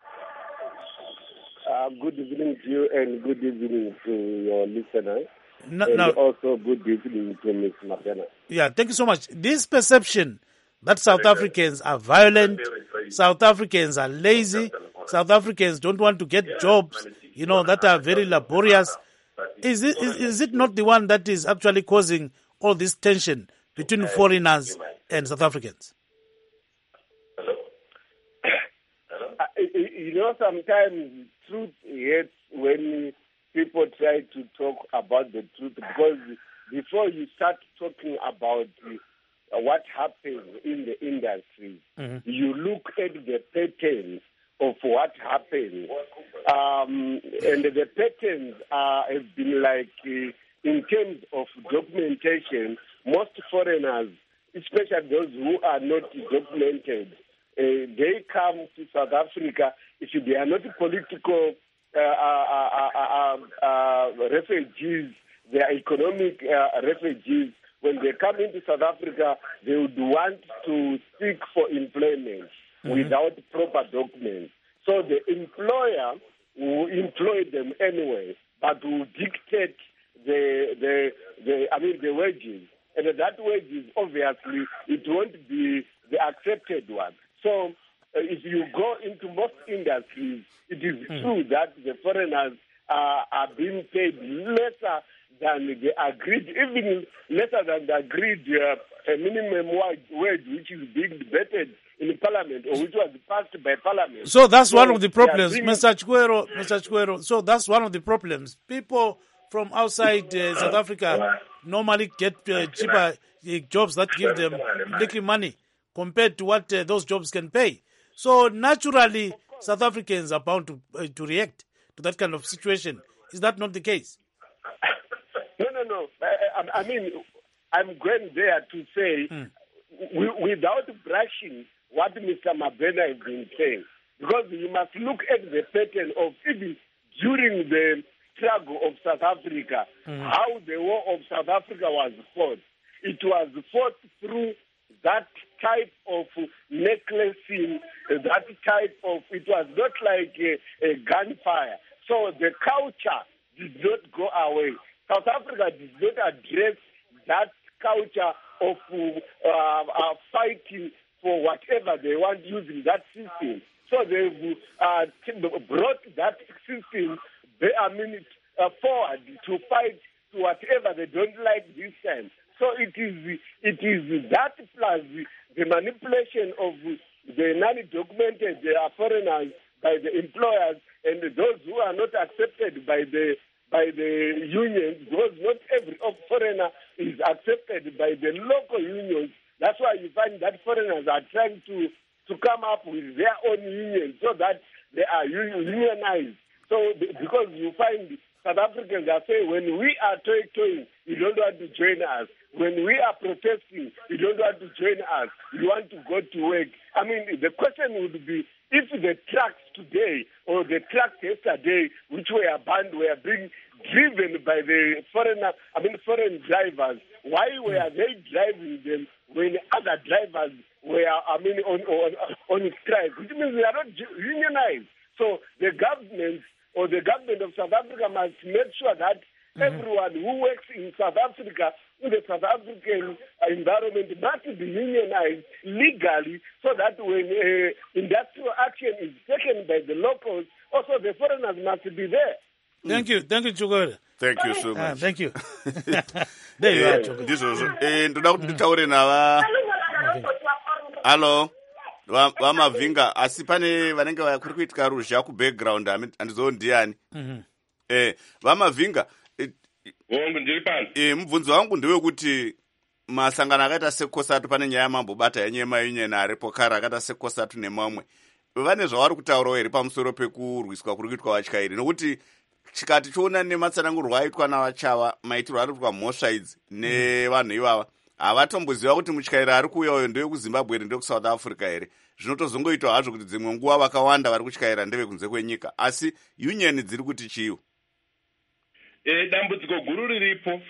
Good evening to you and good evening to your listeners. Also good evening to Ms. Mapena. Yeah, thank you so much. This perception that South Africans are violent, South Africans are lazy, South Africans don't want to get jobs, that are very laborious. Is it not the one that is actually causing all this tension between foreigners and South Africans? Sometimes truth hurts when people try to talk about the truth, because before you start talking about what happened in the industry, you look at the patterns of what happened. And the patterns have been like, in terms of documentation, most foreigners, especially those who are not documented, they come to South Africa. If they are not political refugees, they are economic refugees. When they come into South Africa, they would want to seek for employment without proper documents. So the employer will employ them anyway, but will dictate the wages. And that wages, obviously, it won't be the accepted one. So if you go into most industries, it is true that the foreigners are being paid lesser than the agreed, even lesser than the agreed minimum wage, which is being debated in Parliament, or which was passed by Parliament. So that's one of the problems, Mr. Chikuero. So that's one of the problems. People from outside South Africa normally get cheaper jobs that give them little money compared to what those jobs can pay. So naturally, South Africans are bound to react to that kind of situation. Is that not the case? No. I mean, I'm going there to say, without brushing what Mr. Mapena has been saying, because you must look at the pattern of even during the struggle of South Africa, how the war of South Africa was fought. It was fought through that type of necklacing, it was not like a gunfire. So the culture did not go away. South Africa did not address that culture of fighting for whatever they want using that system. So they brought that system forward to fight to whatever they don't like this time. So it is that plus the manipulation of the non-documented foreigners by the employers and those who are not accepted by the unions, because not every foreigner is accepted by the local unions That's why you find that foreigners are trying to come up with their own union so that they are unionized. So because you find South Africans are saying, when we are toying, you don't want to join us. When we are protesting, you don't want to join us. You want to go to work. I mean, the question would be, if the trucks today or the trucks yesterday, which were banned, were being driven by the foreign drivers, why were they driving them when other drivers were, on strike? Which means they are not unionized. So the government of South Africa must make sure that everyone who works in South Africa, in the South African environment, must be unionized legally, so that when industrial action is taken by the locals, also the foreigners must be there. Thank you, Chukore. Thank you so much. Thank you. There you are, Chukore. This was ndoda kuti nditaure nava. Hello. Vamavinga asi pane vanenge kuri kuitika ruzha kubackground handizowo ndiani. Vamavinga ndiri pano. Mubvunzo wangu ndewekuti masangano akaita sekosatu pane nyaya yamambobata yenyema union aripo kare akaita sekosatu nemamwe vane zvavari kutaurawo here pamusoro pekurwiswa kuri kuitwa vatyairi, nokuti chikati choona nematsanangurwa aitwa navachava maitirwo ari kuitwa mhosva idzi nevanhu ivava havatomboziva kuti mutyairi ari kuuya uyo ndewekuzimbabwe here ndewekusouth africa here. Zvinotozongoitwa hazvo kuti dzimwe nguva vakawanda vari kutyaira ndevekunze kwenyika, asi union dziri kuti chiyo. Dambudziko guru riripo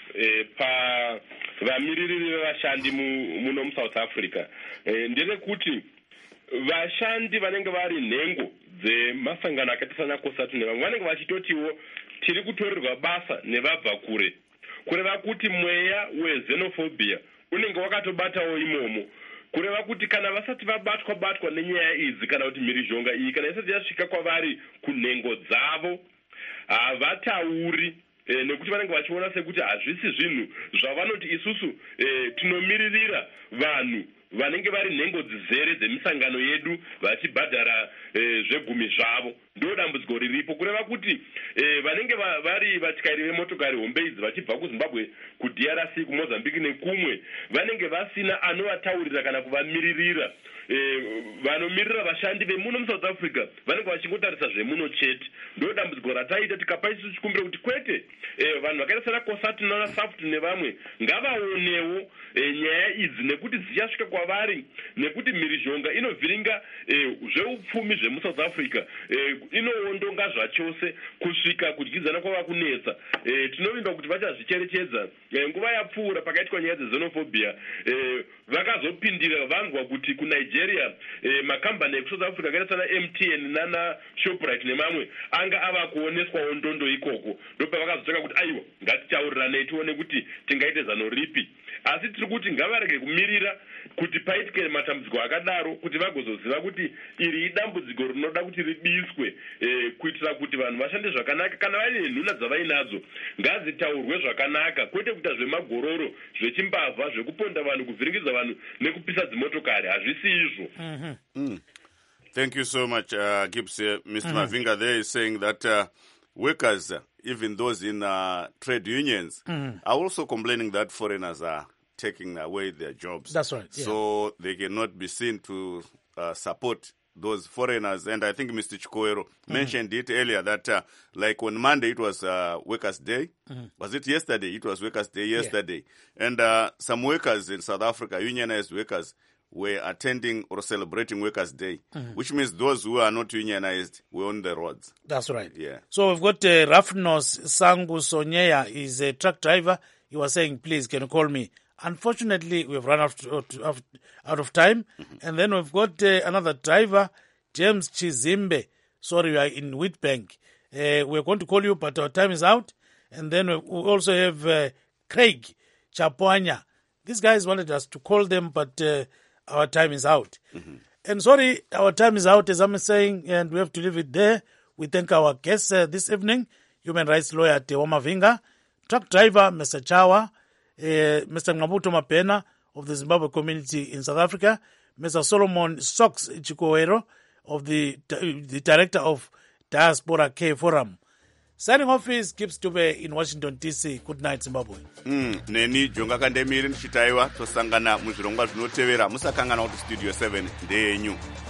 pavamiriri vevashandi muno muSouth Africa nderekuti vashandi vanenge vari nhengo dzemasangano akaita sana kosatu nevamwe vanenge vachitotiwo tiri kutorerwa basa nevabva kure, kureva kuti mweya wexenophobia unenge wakatobatawo imomo, kureva kuti kana vasati vabatwa nenyaya idzi kana kuti mhirizhonga iyi kana isati yasvika kwavari kunhengo dzavo havatauri nekuti vanenge vachiona sekuti hazvisi zvinhu zvavanoti isusu tinomiririra vanhu vanenge vari nhengo dzizere dzemisangano yedu vachibhadhara zvegumi zvavo. Ndo dambudziko riripo, kureva kuti vanenge vari vatyairi vemotokari hombe idzi vachibva kuZimbabwe, kuDRC, kuMozambique nekumwe vanenge vasina anovataurira kana kuvamiririra. Vanomirira vashandi vemuno muSouth Africa vanenge vachingotarisa zvemuno chete. Ndo dambudziko rataita tikapa isusu chikumbiro kuti kwete vanhu vakaita sana kosatu naSAFT nevamwe ngavaonewo nyaya idzi nekuti dzichasvika kwavari, nekuti mhirizhonga inovhiringa zveupfumi zvemuSouth Africa inoondonga zvachose kusvika kudyidzana kwava kunetsa. Tinovinda kuti vachazvicherechedza nguva yapfuura pakaitwa nyaya dzexenophobia vakazopindira vanzwa kuti kuNigeria makambani ekuSouth Africa akaita sana MTN nanaShoprite nemamwe anga ava kuoneswawo ndondo ikoko. Ndopavakazotsvaka kuti aiwa ngatitaurirane tione kuti tingaite zano ripi, asi tiri kuti ngavarege kumirira kuti paitike matambudziko akadaro kuti vagozoziva kuti iri idambudziko rinoda kuti ribiswe, kuitira kuti vanhu vashande zvakanaka. Kana vaine nhuna dzavainadzo ngadzitaurwe zvakanaka, kwete kuita zvemagororo, zvechimbavha, zvekuponda vanhu, kuvhiringidza vanhu nekupisa dzimotokari. Hazvisi izvo. Thank you so much, Gibbs. Mr. Mavinga there is saying that workers, even those in trade unions, are also complaining that foreigners are taking away their jobs. That's right. Yeah. So they cannot be seen to support those foreigners. And I think Mr. Chikoero mentioned it earlier that like on Monday it was Workers' Day. Was it yesterday? It was Workers' Day yesterday. Yeah. And some workers in South Africa, unionized workers, were attending or celebrating Workers' Day, which means those who are not unionized were on the roads. That's right. Yeah. So we've got Rafnos Sangu Sonyeya, is a truck driver. He was saying, please, can you call me? Unfortunately, we've run out of time. And then we've got another driver, James Chizimbe. Sorry, we are in Wheatbank. We're going to call you, but our time is out. And then we also have Craig Chapoanya. These guys wanted us to call them, but our time is out. And sorry, our time is out, as I'm saying, and we have to leave it there. We thank our guests this evening, human rights lawyer Tewa Mavinga, truck driver Mr. Chawa, Mr. Ngabuto Mapena of the Zimbabwe community in South Africa, Mr. Solomon Sox Chikoero, of the director of Diaspora Care Forum. Signing off is Gibbs Dube in Washington, D.C. Good night, Zimbabwe. Neni Jonga Kandemiri Nchitaiwa tosangana muzvirongwa zvinotevera musakangana kuti Studio 7 ndeyenyu.